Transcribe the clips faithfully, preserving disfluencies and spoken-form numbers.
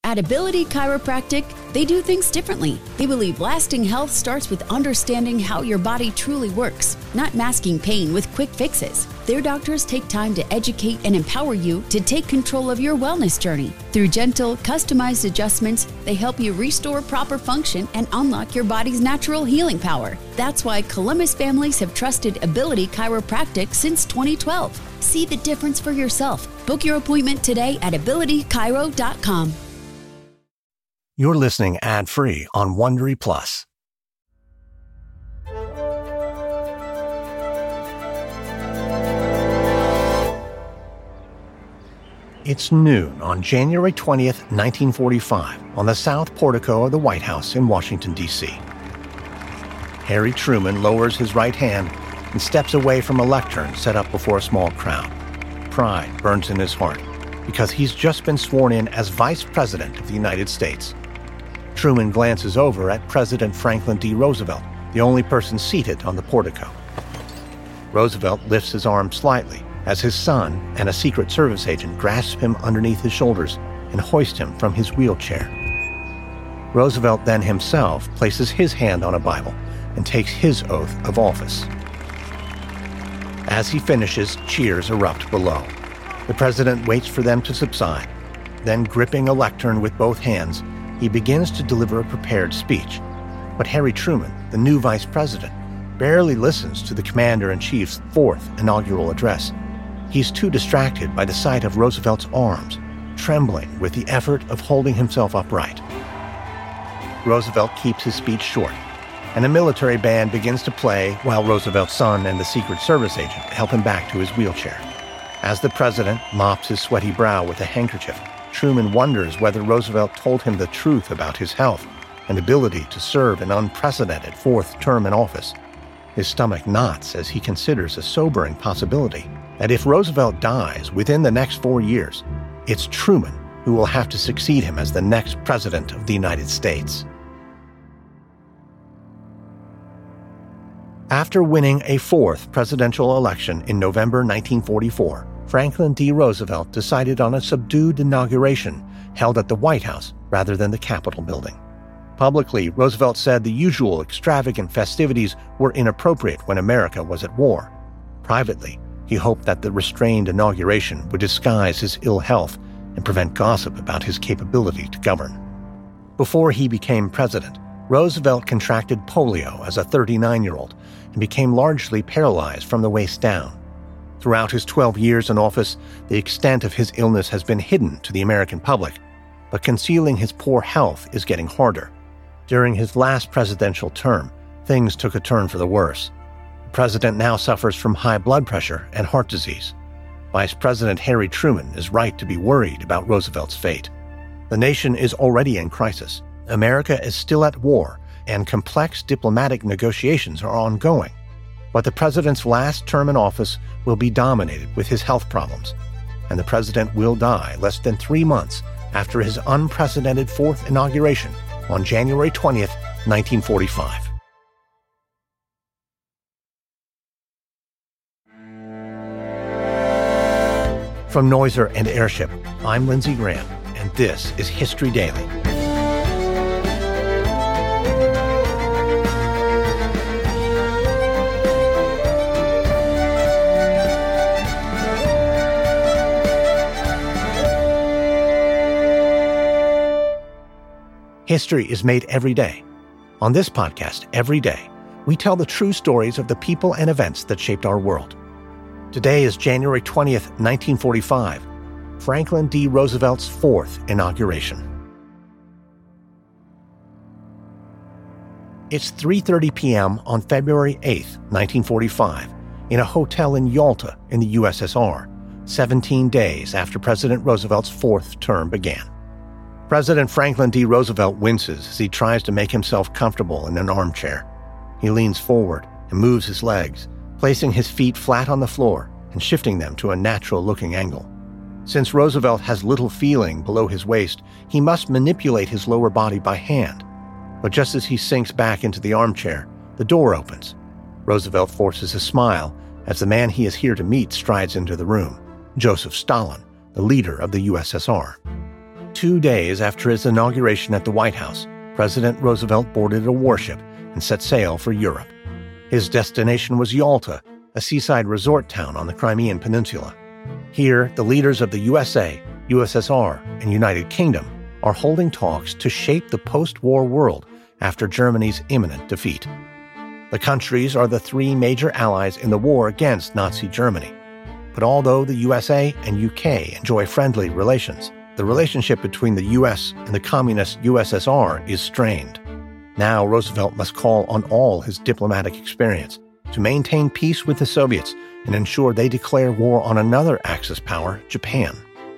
At Ability Chiropractic, they do things differently. They believe lasting health starts with understanding how your body truly works, not masking pain with quick fixes. Their doctors take time to educate and empower you to take control of your wellness journey. Through gentle, customized adjustments, they help you restore proper function and unlock your body's natural healing power. That's why Columbus families have trusted Ability Chiropractic since twenty twelve. See the difference for yourself. Book your appointment today at ability chiro dot com. You're listening ad-free on Wondery Plus. It's noon on January twentieth, nineteen forty-five, on the south portico of the White House in Washington, D C Harry Truman lowers his right hand and steps away from a lectern set up before a small crowd. Pride burns in his heart because he's just been sworn in as Vice President of the United States. Truman glances over at President Franklin D. Roosevelt, the only person seated on the portico. Roosevelt lifts his arm slightly as his son and a Secret Service agent grasp him underneath his shoulders and hoist him from his wheelchair. Roosevelt then himself places his hand on a Bible and takes his oath of office. As he finishes, cheers erupt below. The president waits for them to subside. Then, gripping a lectern with both hands, he begins to deliver a prepared speech. But Harry Truman, the new vice president, barely listens to the commander-in-chief's fourth inaugural address. He's too distracted by the sight of Roosevelt's arms, trembling with the effort of holding himself upright. Roosevelt keeps his speech short, and a military band begins to play while Roosevelt's son and the Secret Service agent help him back to his wheelchair. As the president mops his sweaty brow with a handkerchief, Truman wonders whether Roosevelt told him the truth about his health and ability to serve an unprecedented fourth term in office. His stomach knots as he considers a sobering possibility that if Roosevelt dies within the next four years, it's Truman who will have to succeed him as the next president of the United States. After winning a fourth presidential election in November nineteen forty-four, Franklin D. Roosevelt decided on a subdued inauguration held at the White House rather than the Capitol building. Publicly, Roosevelt said the usual extravagant festivities were inappropriate when America was at war. Privately, he hoped that the restrained inauguration would disguise his ill health and prevent gossip about his capability to govern. Before he became president, Roosevelt contracted polio as a thirty-nine-year-old and became largely paralyzed from the waist down. Throughout his twelve years in office, the extent of his illness has been hidden to the American public, but concealing his poor health is getting harder. During his last presidential term, things took a turn for the worse. The president now suffers from high blood pressure and heart disease. Vice President Harry Truman is right to be worried about Roosevelt's fate. The nation is already in crisis. America is still at war, and complex diplomatic negotiations are ongoing. But the president's last term in office will be dominated with his health problems, and the president will die less than three months after his unprecedented fourth inauguration on January twentieth, nineteen forty-five. From Noiser and Airship, I'm Lindsey Graham, and this is History Daily. History is made every day. On this podcast, every day, we tell the true stories of the people and events that shaped our world. Today is January twentieth, nineteen forty-five, Franklin D. Roosevelt's fourth inauguration. It's three thirty p.m. on February eighth, nineteen forty-five, in a hotel in Yalta in the U S S R, seventeen days after President Roosevelt's fourth term began. President Franklin D. Roosevelt winces as he tries to make himself comfortable in an armchair. He leans forward and moves his legs, placing his feet flat on the floor and shifting them to a natural-looking angle. Since Roosevelt has little feeling below his waist, he must manipulate his lower body by hand. But just as he sinks back into the armchair, the door opens. Roosevelt forces a smile as the man he is here to meet strides into the room, Joseph Stalin, the leader of the U S S R. Two days after his inauguration at the White House, President Roosevelt boarded a warship and set sail for Europe. His destination was Yalta, a seaside resort town on the Crimean Peninsula. Here, the leaders of the U S A, U S S R, and United Kingdom are holding talks to shape the post-war world after Germany's imminent defeat. The countries are the three major allies in the war against Nazi Germany. But although the U S A and U K enjoy friendly relations, the relationship between the U S and the communist U S S R is strained. Now Roosevelt must call on all his diplomatic experience to maintain peace with the Soviets and ensure they declare war on another Axis power, Japan.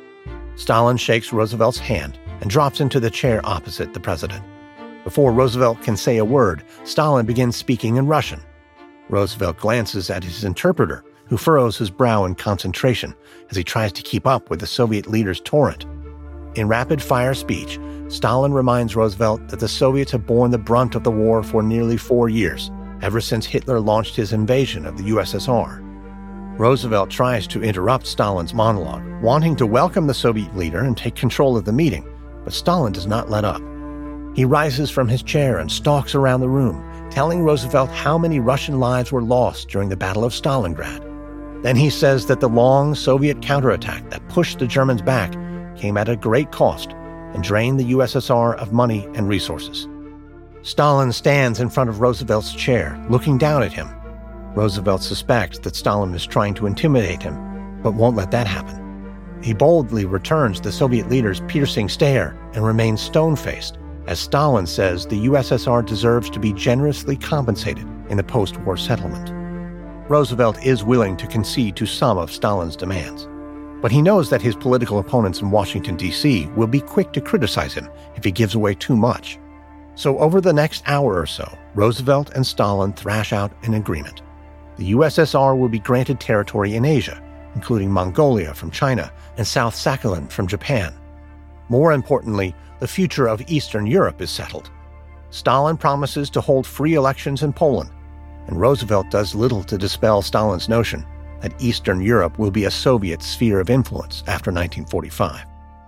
Stalin shakes Roosevelt's hand and drops into the chair opposite the president. Before Roosevelt can say a word, Stalin begins speaking in Russian. Roosevelt glances at his interpreter, who furrows his brow in concentration as he tries to keep up with the Soviet leader's torrent. In rapid-fire speech, Stalin reminds Roosevelt that the Soviets have borne the brunt of the war for nearly four years, ever since Hitler launched his invasion of the U S S R. Roosevelt tries to interrupt Stalin's monologue, wanting to welcome the Soviet leader and take control of the meeting, but Stalin does not let up. He rises from his chair and stalks around the room, telling Roosevelt how many Russian lives were lost during the Battle of Stalingrad. Then he says that the long Soviet counterattack that pushed the Germans back came at a great cost and drained the U S S R of money and resources. Stalin stands in front of Roosevelt's chair, looking down at him. Roosevelt suspects that Stalin is trying to intimidate him, but won't let that happen. He boldly returns the Soviet leader's piercing stare and remains stone-faced, as Stalin says the U S S R deserves to be generously compensated in the post-war settlement. Roosevelt is willing to concede to some of Stalin's demands, but he knows that his political opponents in Washington, D C will be quick to criticize him if he gives away too much. So over the next hour or so, Roosevelt and Stalin thrash out an agreement. The U S S R will be granted territory in Asia, including Mongolia from China and South Sakhalin from Japan. More importantly, the future of Eastern Europe is settled. Stalin promises to hold free elections in Poland, and Roosevelt does little to dispel Stalin's notion that Eastern Europe will be a Soviet sphere of influence after nineteen forty-five.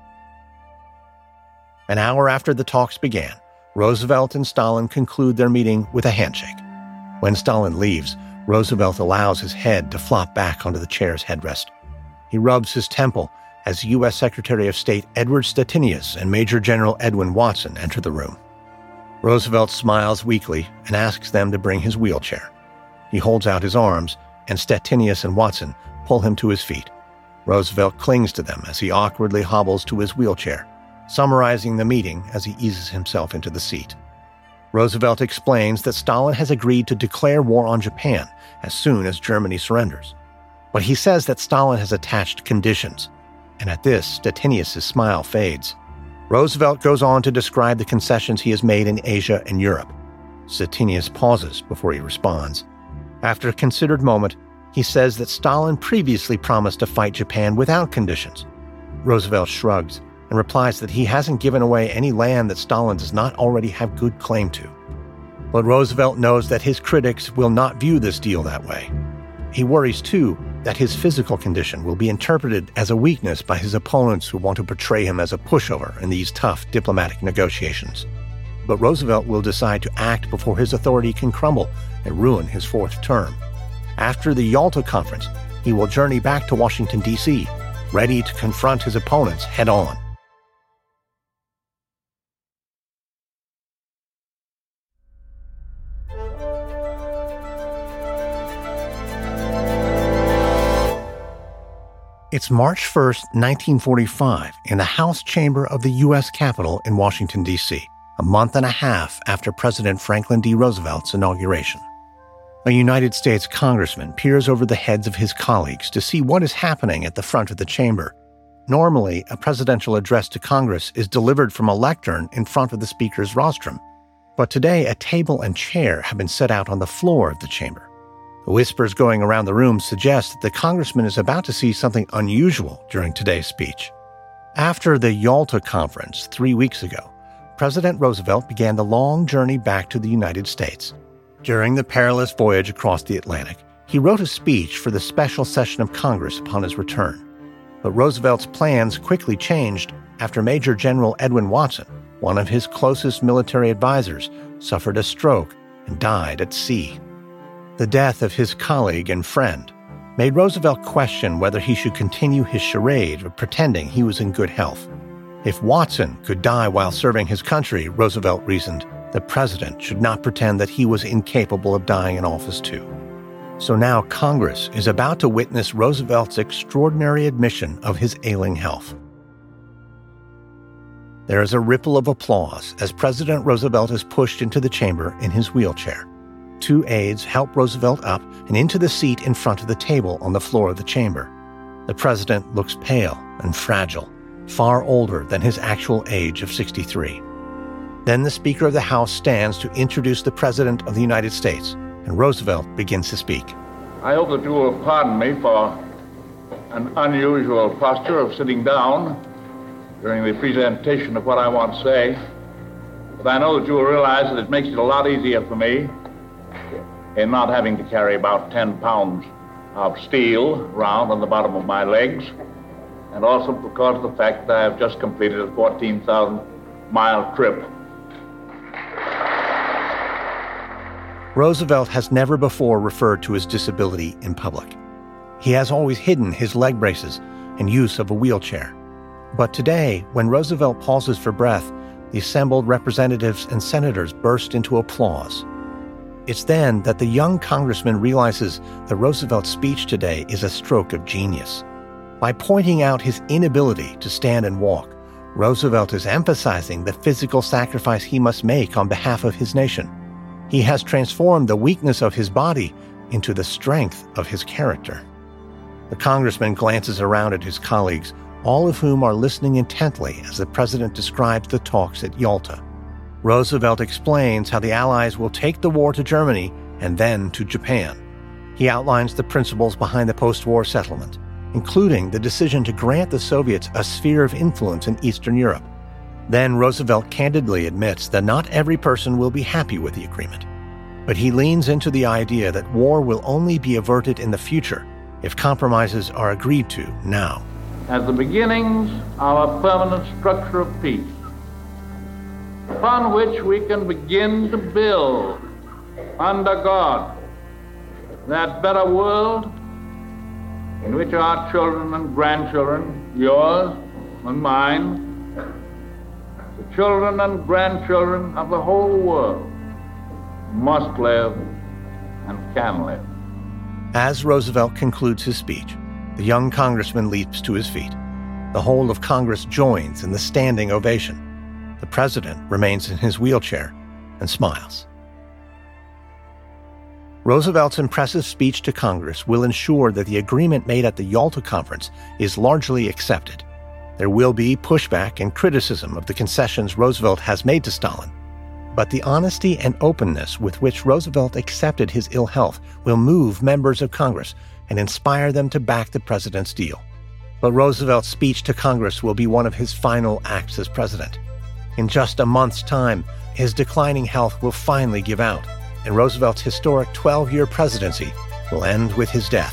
An hour after the talks began, Roosevelt and Stalin conclude their meeting with a handshake. When Stalin leaves, Roosevelt allows his head to flop back onto the chair's headrest. He rubs his temple as U S Secretary of State Edward Stettinius and Major General Edwin Watson enter the room. Roosevelt smiles weakly and asks them to bring his wheelchair. He holds out his arms, and Stettinius and Watson pull him to his feet. Roosevelt clings to them as he awkwardly hobbles to his wheelchair, summarizing the meeting as he eases himself into the seat. Roosevelt explains that Stalin has agreed to declare war on Japan as soon as Germany surrenders. But he says that Stalin has attached conditions, and at this, Stettinius' smile fades. Roosevelt goes on to describe the concessions he has made in Asia and Europe. Stettinius pauses before he responds. After a considered moment, he says that Stalin previously promised to fight Japan without conditions. Roosevelt shrugs and replies that he hasn't given away any land that Stalin does not already have good claim to. But Roosevelt knows that his critics will not view this deal that way. He worries, too, that his physical condition will be interpreted as a weakness by his opponents who want to portray him as a pushover in these tough diplomatic negotiations. But Roosevelt will decide to act before his authority can crumble and ruin his fourth term. After the Yalta Conference, he will journey back to Washington, D C, ready to confront his opponents head-on. It's March first, nineteen forty-five, in the House chamber of the U S Capitol in Washington, D C, a month and a half after President Franklin D. Roosevelt's inauguration. A United States congressman peers over the heads of his colleagues to see what is happening at the front of the chamber. Normally, a presidential address to Congress is delivered from a lectern in front of the speaker's rostrum, but today a table and chair have been set out on the floor of the chamber. The whispers going around the room suggest that the congressman is about to see something unusual during today's speech. After the Yalta Conference three weeks ago, President Roosevelt began the long journey back to the United States. During the perilous voyage across the Atlantic, he wrote a speech for the special session of Congress upon his return. But Roosevelt's plans quickly changed after Major General Edwin Watson, one of his closest military advisors, suffered a stroke and died at sea. The death of his colleague and friend made Roosevelt question whether he should continue his charade of pretending he was in good health. If Watson could die while serving his country, Roosevelt reasoned, the president should not pretend that he was incapable of dying in office too. So now Congress is about to witness Roosevelt's extraordinary admission of his ailing health. There is a ripple of applause as President Roosevelt is pushed into the chamber in his wheelchair. Two aides help Roosevelt up and into the seat in front of the table on the floor of the chamber. The president looks pale and fragile, far older than his actual age of sixty-three. Then the Speaker of the House stands to introduce the President of the United States, and Roosevelt begins to speak. I hope that you will pardon me for an unusual posture of sitting down during the presentation of what I want to say, but I know that you will realize that it makes it a lot easier for me in not having to carry about ten pounds of steel around on the bottom of my legs, and also because of the fact that I have just completed a fourteen thousand mile trip. Roosevelt has never before referred to his disability in public. He has always hidden his leg braces and use of a wheelchair. But today, when Roosevelt pauses for breath, the assembled representatives and senators burst into applause. It's then that the young congressman realizes that Roosevelt's speech today is a stroke of genius. By pointing out his inability to stand and walk, Roosevelt is emphasizing the physical sacrifice he must make on behalf of his nation. He has transformed the weakness of his body into the strength of his character. The congressman glances around at his colleagues, all of whom are listening intently as the president describes the talks at Yalta. Roosevelt explains how the Allies will take the war to Germany and then to Japan. He outlines the principles behind the post-war settlement, including the decision to grant the Soviets a sphere of influence in Eastern Europe. Then Roosevelt candidly admits that not every person will be happy with the agreement. But he leans into the idea that war will only be averted in the future if compromises are agreed to now. As the beginnings of a permanent structure of peace, upon which we can begin to build, under God, that better world in which our children and grandchildren, yours and mine, the children and grandchildren of the whole world, must live and can live. As Roosevelt concludes his speech, the young congressman leaps to his feet. The whole of Congress joins in the standing ovation. The president remains in his wheelchair and smiles. Roosevelt's impressive speech to Congress will ensure that the agreement made at the Yalta Conference is largely accepted. There will be pushback and criticism of the concessions Roosevelt has made to Stalin, but the honesty and openness with which Roosevelt accepted his ill health will move members of Congress and inspire them to back the president's deal. But Roosevelt's speech to Congress will be one of his final acts as president. In just a month's time, his declining health will finally give out, and Roosevelt's historic twelve-year presidency will end with his death.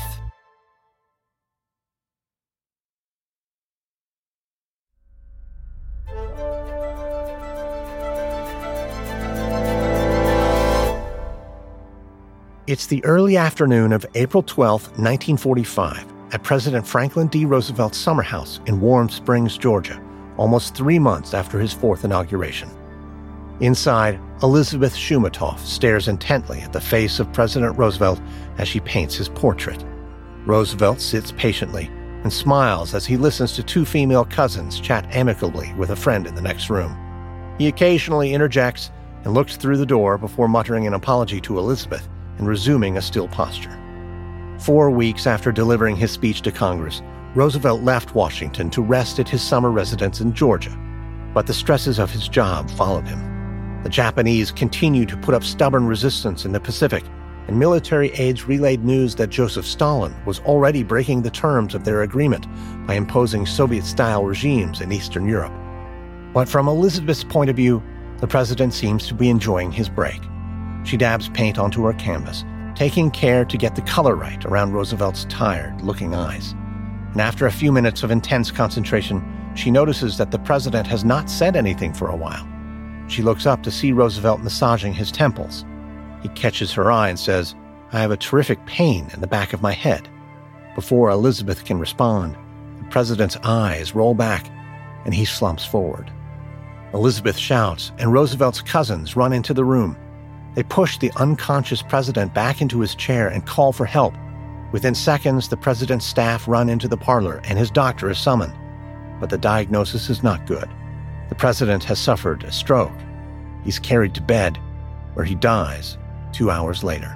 It's the early afternoon of April twelfth, nineteen forty-five, at President Franklin D. Roosevelt's summer house in Warm Springs, Georgia, almost three months after his fourth inauguration. Inside, Elizabeth Shumatoff stares intently at the face of President Roosevelt as she paints his portrait. Roosevelt sits patiently and smiles as he listens to two female cousins chat amicably with a friend in the next room. He occasionally interjects and looks through the door before muttering an apology to Elizabeth and resuming a still posture. Four weeks after delivering his speech to Congress, Roosevelt left Washington to rest at his summer residence in Georgia, but the stresses of his job followed him. The Japanese continued to put up stubborn resistance in the Pacific, and military aides relayed news that Joseph Stalin was already breaking the terms of their agreement by imposing Soviet-style regimes in Eastern Europe. But from Elizabeth's point of view, the president seems to be enjoying his break. She dabs paint onto her canvas, taking care to get the color right around Roosevelt's tired-looking eyes. And after a few minutes of intense concentration, she notices that the president has not said anything for a while. She looks up to see Roosevelt massaging his temples. He catches her eye and says, "I have a terrific pain in the back of my head." Before Elizabeth can respond, the president's eyes roll back and he slumps forward. Elizabeth shouts, and Roosevelt's cousins run into the room. They push the unconscious president back into his chair and call for help. Within seconds, the president's staff run into the parlor and his doctor is summoned. But the diagnosis is not good. The president has suffered a stroke. He's carried to bed, where he dies two hours later.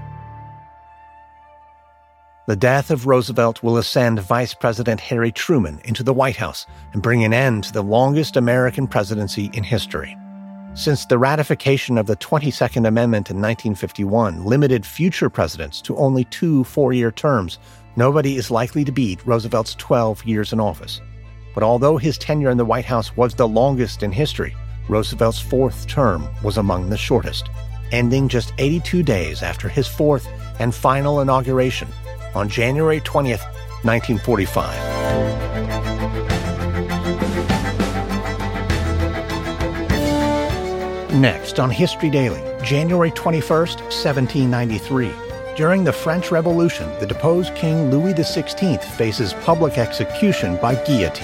The death of Roosevelt will ascend Vice President Harry Truman into the White House and bring an end to the longest American presidency in history. Since the ratification of the twenty-second Amendment in nineteen fifty-one limited future presidents to only two four-year terms, nobody is likely to beat Roosevelt's twelve years in office. But although his tenure in the White House was the longest in history, Roosevelt's fourth term was among the shortest, ending just eighty-two days after his fourth and final inauguration on January twentieth, nineteen forty-five. Next on History Daily, January twenty-first, seventeen ninety-three. During the French Revolution, the deposed King Louis the sixteenth faces public execution by guillotine.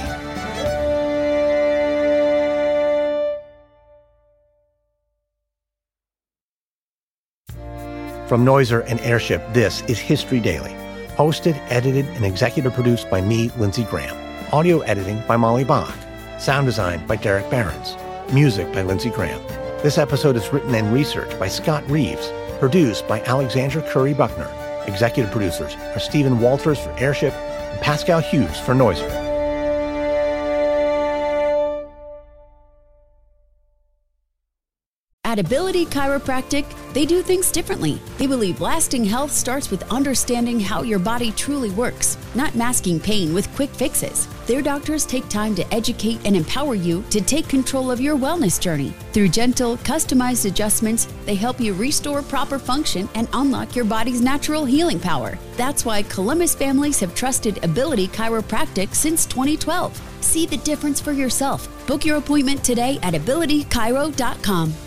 From Noiser and Airship, this is History Daily. Hosted, edited, and executive produced by me, Lindsey Graham. Audio editing by Molly Bach. Sound design by Derek Behrens. Music by Lindsey Graham. This episode is written and researched by Scott Reeves. Produced by Alexandra Curry Buckner. Executive producers are Stephen Walters for Airship and Pascal Hughes for Noiser. At Ability Chiropractic, they do things differently. They believe lasting health starts with understanding how your body truly works, not masking pain with quick fixes. Their doctors take time to educate and empower you to take control of your wellness journey. Through gentle, customized adjustments, they help you restore proper function and unlock your body's natural healing power. That's why Columbus families have trusted Ability Chiropractic since twenty twelve. See the difference for yourself. Book your appointment today at ability chiro dot com.